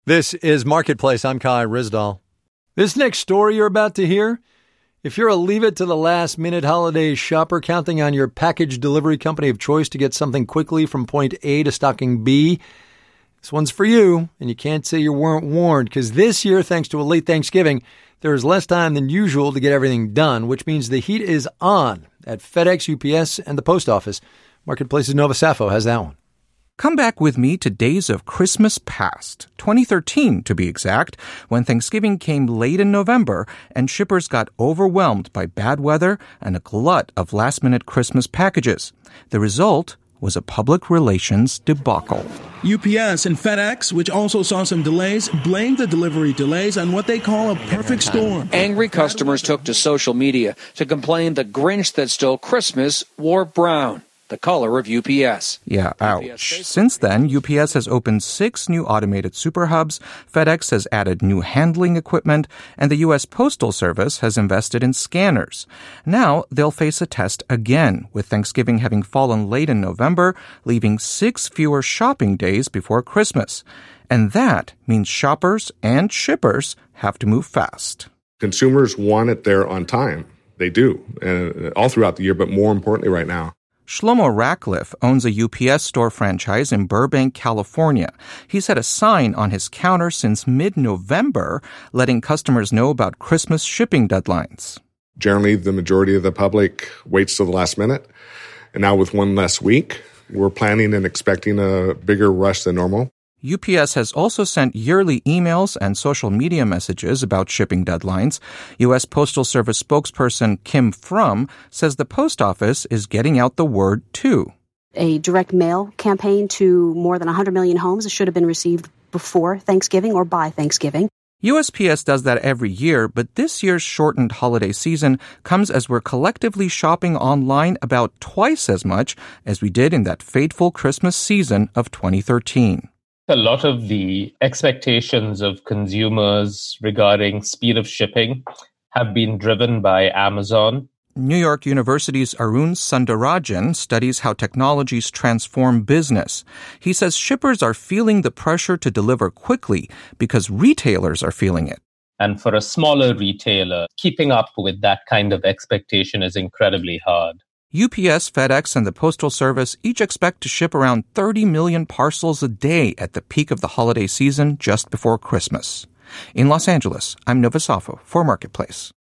This is Marketplace. I'm Kai Rizdal. This next story you're about to hear, if you're a leave-it-to-the-last-minute holiday shopper counting on your package delivery company of choice to get something quickly from point A to stocking B, this one's for you, and you can't say you weren't warned, because this year, thanks to a late Thanksgiving, there is less time than usual to get everything done, which means the heat is on at FedEx, UPS, and the Post Office. Marketplace's Nova Safo has that one. Come back with me to days of Christmas past, 2013 to be exact, when Thanksgiving came late in November and shippers got overwhelmed by bad weather and a glut of last-minute Christmas packages. The result was a public relations debacle. UPS and FedEx, which also saw some delays, blamed the delivery delays on what they call a perfect storm. Angry customers took to social media to complain the Grinch that stole Christmas wore brown, the color of UPS. Yeah, ouch. Since then, UPS has opened 6 new automated super hubs, FedEx has added new handling equipment, and the U.S. Postal Service has invested in scanners. Now, they'll face a test again, with Thanksgiving having fallen late in November, leaving 6 fewer shopping days before Christmas. And that means shoppers and shippers have to move fast. Consumers want it there on time. They do, all throughout the year, but more importantly right now. Shlomo Ratcliffe owns a UPS store franchise in Burbank, California. He's had a sign on his counter since mid-November letting customers know about Christmas shipping deadlines. Generally, the majority of the public waits till the last minute. And now with one less week, we're planning and expecting a bigger rush than normal. UPS has also sent yearly emails and social media messages about shipping deadlines. U.S. Postal Service spokesperson Kim Frum says the post office is getting out the word too. A direct mail campaign to more than 100 million homes should have been received before Thanksgiving or by Thanksgiving. USPS does that every year, but this year's shortened holiday season comes as we're collectively shopping online about twice as much as we did in that fateful Christmas season of 2013. A lot of the expectations of consumers regarding speed of shipping have been driven by Amazon. New York University's Arun Sundarajan studies how technologies transform business. He says shippers are feeling the pressure to deliver quickly because retailers are feeling it. And for a smaller retailer, keeping up with that kind of expectation is incredibly hard. UPS, FedEx, and the Postal Service each expect to ship around 30 million parcels a day at the peak of the holiday season just before Christmas. In Los Angeles, I'm Nova Safo for Marketplace.